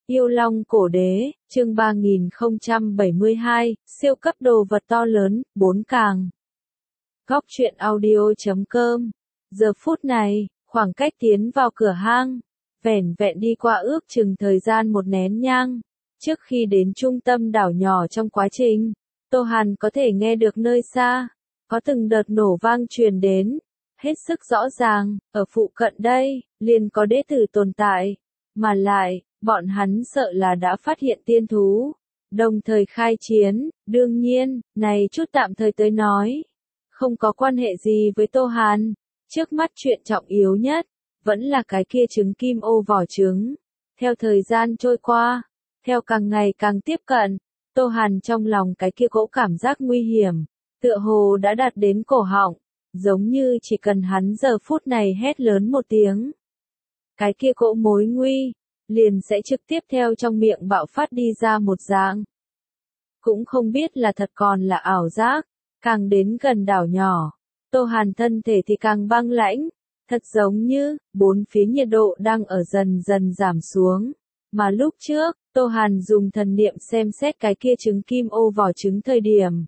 Yêu Long Cổ Đế, chương 3072, siêu cấp đồ vật to lớn, 4 càng. Góc truyện audio.com. Giờ phút này, khoảng cách tiến vào cửa hang, vẻn vẹn đi qua ước chừng thời gian một nén nhang. Trước khi đến trung tâm đảo nhỏ trong quá trình, Tô Hàn có thể nghe được nơi xa, có từng đợt nổ vang truyền đến, hết sức rõ ràng, ở phụ cận đây, liền có đế tử tồn tại, mà lại, bọn hắn sợ là đã phát hiện tiên thú, đồng thời khai chiến, đương nhiên, này chút tạm thời tới nói, không có quan hệ gì với Tô Hàn, trước mắt chuyện trọng yếu nhất, vẫn là cái kia trứng kim ô vỏ trứng. Theo thời gian trôi qua, theo càng ngày càng tiếp cận, Tô Hàn trong lòng cái kia cỗ cảm giác nguy hiểm, tựa hồ đã đạt đến cổ họng, giống như chỉ cần hắn giờ phút này hét lớn một tiếng. Cái kia cỗ mối nguy, liền sẽ trực tiếp theo trong miệng bạo phát đi ra một dạng. Cũng không biết là thật còn là ảo giác, càng đến gần đảo nhỏ, Tô Hàn thân thể thì càng băng lãnh, thật giống như, bốn phía nhiệt độ đang ở dần dần giảm xuống. Mà lúc trước, Tô Hàn dùng thần niệm xem xét cái kia trứng kim ô vỏ trứng thời điểm.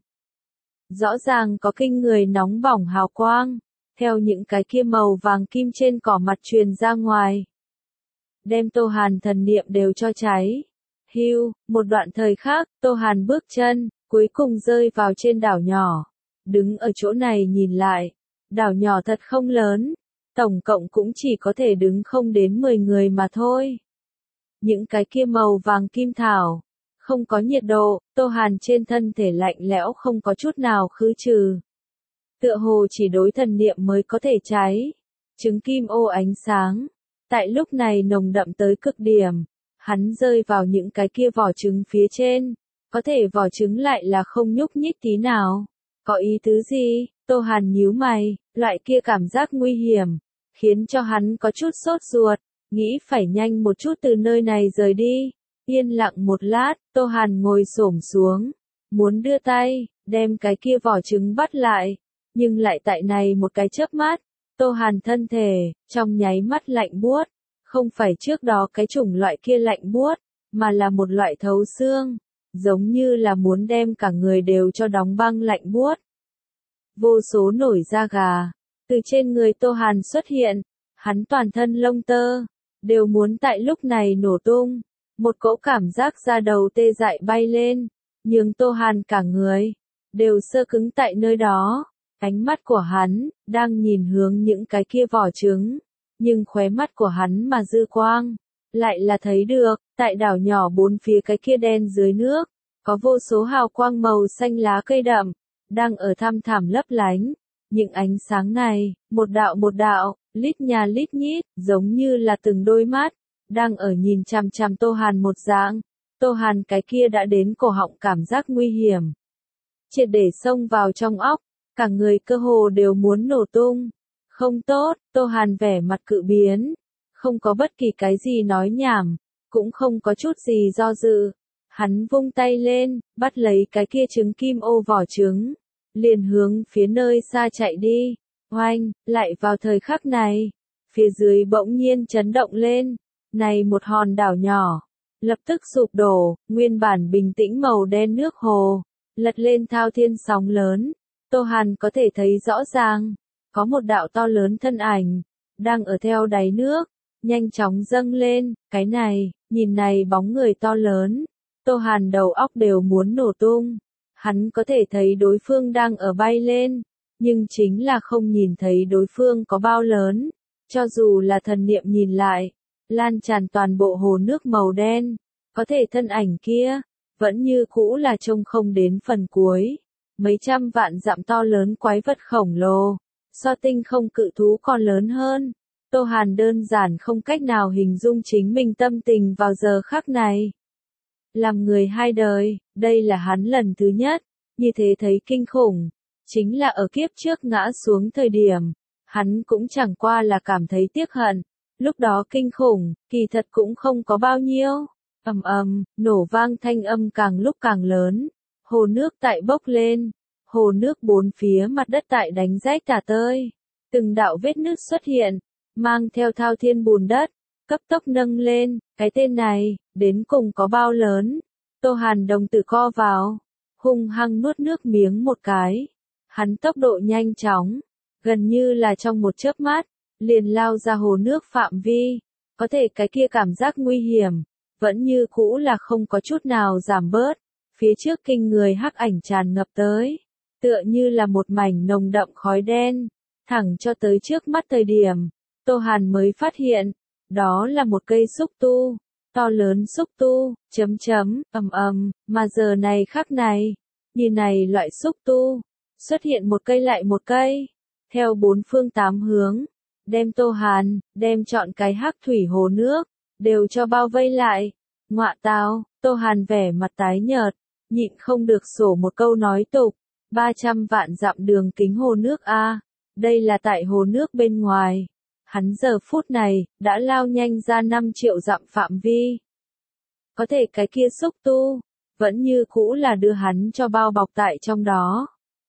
Rõ ràng có kinh người nóng bỏng hào quang, theo những cái kia màu vàng kim trên cỏ mặt truyền ra ngoài. Đem Tô Hàn thần niệm đều cho cháy. Hưu, một đoạn thời khác, Tô Hàn bước chân, cuối cùng rơi vào trên đảo nhỏ. Đứng ở chỗ này nhìn lại, đảo nhỏ thật không lớn, tổng cộng cũng chỉ có thể đứng không đến 10 người mà thôi. Những cái kia màu vàng kim thảo, không có nhiệt độ, Tô Hàn trên thân thể lạnh lẽo không có chút nào khứ trừ. Tựa hồ chỉ đối thần niệm mới có thể cháy. Trứng kim ô ánh sáng, tại lúc này nồng đậm tới cực điểm, hắn rơi vào những cái kia vỏ trứng phía trên, có thể vỏ trứng lại là không nhúc nhích tí nào. Có ý tứ gì? Tô Hàn nhíu mày, loại kia cảm giác nguy hiểm, khiến cho hắn có chút sốt ruột, nghĩ phải nhanh một chút từ nơi này rời đi. Yên lặng một lát, Tô Hàn ngồi xổm xuống, muốn đưa tay, đem cái kia vỏ trứng bắt lại, nhưng lại tại này một cái chớp mắt, Tô Hàn thân thể, trong nháy mắt lạnh buốt, không phải trước đó cái chủng loại kia lạnh buốt, mà là một loại thấu xương, giống như là muốn đem cả người đều cho đóng băng lạnh buốt. Vô số nổi da gà, từ trên người Tô Hàn xuất hiện, hắn toàn thân lông tơ, đều muốn tại lúc này nổ tung, một cỗ cảm giác da đầu tê dại bay lên, nhưng Tô Hàn cả người, đều sơ cứng tại nơi đó. Ánh mắt của hắn, đang nhìn hướng những cái kia vỏ trứng, nhưng khóe mắt của hắn mà dư quang, lại là thấy được, tại đảo nhỏ bốn phía cái kia đen dưới nước, có vô số hào quang màu xanh lá cây đậm, đang ở thăm thẳm lấp lánh. Những ánh sáng này, một đạo, lít nhà lít nhít, giống như là từng đôi mắt, đang ở nhìn chằm chằm Tô Hàn một dạng. Tô Hàn cái kia đã đến cổ họng cảm giác nguy hiểm, triệt để xông vào trong óc. Cả người cơ hồ đều muốn nổ tung. Không tốt, Tô Hàn vẻ mặt cự biến. Không có bất kỳ cái gì nói nhảm, cũng không có chút gì do dự. Hắn vung tay lên, bắt lấy cái kia trứng kim ô vỏ trứng, liền hướng phía nơi xa chạy đi. Oanh, lại vào thời khắc này, phía dưới bỗng nhiên chấn động lên. Này một hòn đảo nhỏ, lập tức sụp đổ, nguyên bản bình tĩnh màu đen nước hồ, lật lên thao thiên sóng lớn. Tô Hàn có thể thấy rõ ràng, có một đạo to lớn thân ảnh, đang ở theo đáy nước, nhanh chóng dâng lên. Cái này, nhìn này bóng người to lớn, Tô Hàn đầu óc đều muốn nổ tung. Hắn có thể thấy đối phương đang ở bay lên, nhưng chính là không nhìn thấy đối phương có bao lớn. Cho dù là thần niệm nhìn lại, lan tràn toàn bộ hồ nước màu đen, có thể thân ảnh kia, vẫn như cũ là trông không đến phần cuối. Mấy trăm vạn dặm to lớn quái vật khổng lồ, so tinh không cự thú còn lớn hơn. Tô Hàn đơn giản không cách nào hình dung chính mình tâm tình vào giờ khắc này. Làm người hai đời, đây là hắn lần thứ nhất, như thế thấy kinh khủng. Chính là ở kiếp trước ngã xuống thời điểm, hắn cũng chẳng qua là cảm thấy tiếc hận. Lúc đó kinh khủng, kỳ thật cũng không có bao nhiêu. Nổ vang thanh âm càng lúc càng lớn. Hồ nước tại bốc lên, hồ nước bốn phía mặt đất tại đánh rách tả tơi, từng đạo vết nứt xuất hiện, mang theo thao thiên bùn đất, cấp tốc nâng lên, cái tên này, đến cùng có bao lớn? Tô Hàn đồng tử co vào, hung hăng nuốt nước miếng một cái. Hắn tốc độ nhanh chóng, gần như là trong một chớp mắt, liền lao ra hồ nước phạm vi. Có thể cái kia cảm giác nguy hiểm, vẫn như cũ là không có chút nào giảm bớt. Phía trước kinh người hắc ảnh tràn ngập tới, tựa như là một mảnh nồng đậm khói đen, thẳng cho tới trước mắt thời điểm, Tô Hàn mới phát hiện, đó là một cây xúc tu, to lớn xúc tu, mà giờ này khắc này, nhìn này loại xúc tu, xuất hiện một cây lại một cây, theo bốn phương tám hướng, đem Tô Hàn, đem chọn cái hắc thủy hồ nước, đều cho bao vây lại. Ngọa tào, Tô Hàn vẻ mặt tái nhợt, nhịn không được sổ một câu nói tục, 300 vạn dặm đường kính hồ nước a, đây là tại hồ nước bên ngoài. Hắn giờ phút này, đã lao nhanh ra 5 triệu dặm phạm vi. Có thể cái kia xúc tu, vẫn như cũ là đưa hắn cho bao bọc tại trong đó.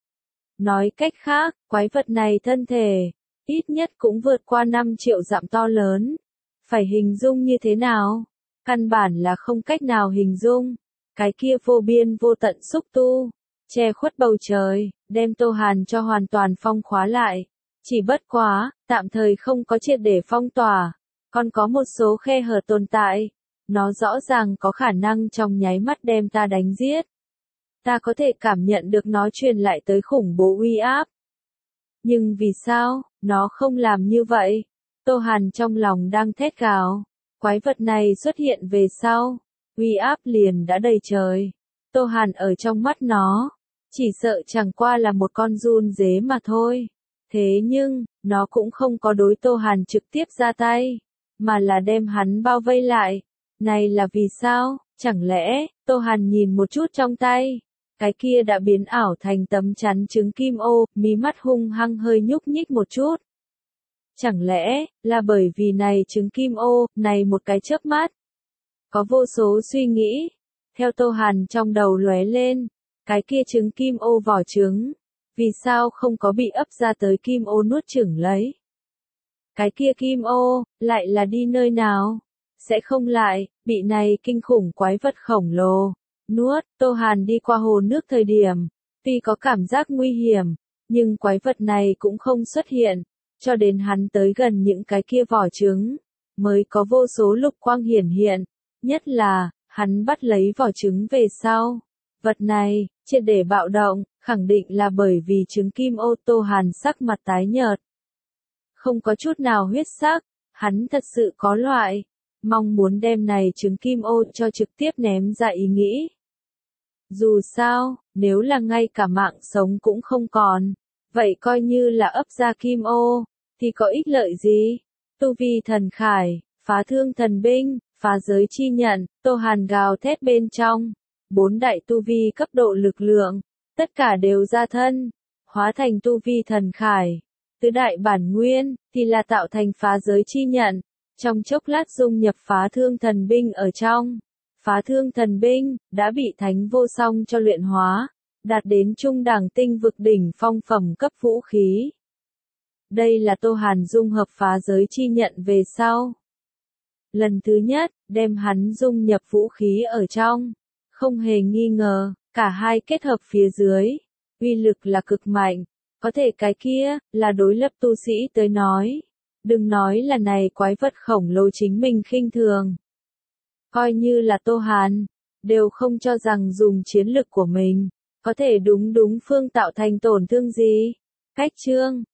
Nói cách khác, quái vật này thân thể, ít nhất cũng vượt qua 5 triệu dặm to lớn. Phải hình dung như thế nào? Căn bản là không cách nào hình dung. Cái kia vô biên vô tận xúc tu, che khuất bầu trời, đem Tô Hàn cho hoàn toàn phong khóa lại. Chỉ bất quá, tạm thời không có triệt để phong tỏa, còn có một số khe hở tồn tại. Nó rõ ràng có khả năng trong nháy mắt đem ta đánh giết. Ta có thể cảm nhận được nó truyền lại tới khủng bố uy áp. Nhưng vì sao, nó không làm như vậy? Tô Hàn trong lòng đang thét gào. Quái vật này xuất hiện về sau, uy áp liền đã đầy trời. Tô Hàn ở trong mắt nó, chỉ sợ chẳng qua là một con giun dế mà thôi. Thế nhưng, nó cũng không có đối Tô Hàn trực tiếp ra tay, mà là đem hắn bao vây lại. Này là vì sao? Chẳng lẽ, Tô Hàn nhìn một chút trong tay, cái kia đã biến ảo thành tấm chắn trứng kim ô, mí mắt hung hăng hơi nhúc nhích một chút. Chẳng lẽ, là bởi vì này trứng kim ô, này một cái chớp mắt. Có vô số suy nghĩ, theo Tô Hàn trong đầu lóe lên, cái kia trứng kim ô vỏ trứng, vì sao không có bị ấp ra tới kim ô nuốt chửng lấy. Cái kia kim ô, lại là đi nơi nào? Sẽ không lại, bị này kinh khủng quái vật khổng lồ, nuốt. Tô Hàn đi qua hồ nước thời điểm, tuy có cảm giác nguy hiểm, nhưng quái vật này cũng không xuất hiện, cho đến hắn tới gần những cái kia vỏ trứng, mới có vô số lục quang hiển hiện, nhất là, hắn bắt lấy vỏ trứng về sau. Vật này, triệt để bạo động, khẳng định là bởi vì trứng kim ô. Tô Hàn sắc mặt tái nhợt, không có chút nào huyết sắc, hắn thật sự có loại mong muốn đem này trứng kim ô cho trực tiếp ném ra ý nghĩ. Dù sao, nếu là ngay cả mạng sống cũng không còn, vậy coi như là ấp ra kim ô, thì có ích lợi gì? Tu vi thần khải, phá thương thần binh, phá giới chi nhận, Tô Hàn gào thét bên trong, 4 đại tu vi cấp độ lực lượng, tất cả đều ra thân, hóa thành tu vi thần khải. Tứ đại bản nguyên, thì là tạo thành phá giới chi nhận, trong chốc lát dung nhập phá thương thần binh ở trong. Phá thương thần binh, đã bị thánh vô song cho luyện hóa, đạt đến trung đẳng tinh vực đỉnh phong phẩm cấp vũ khí. Đây là Tô Hàn dung hợp phá giới chi nhận về sau. Lần thứ nhất, đem hắn dung nhập vũ khí ở trong. Không hề nghi ngờ, cả hai kết hợp phía dưới, uy lực là cực mạnh. Có thể cái kia, là đối lập tu sĩ tới nói. Đừng nói là này quái vật khổng lồ chính mình khinh thường. Coi như là Tô Hàn, đều không cho rằng dùng chiến lực của mình, có thể đúng phương tạo thành tổn thương gì. Cách chương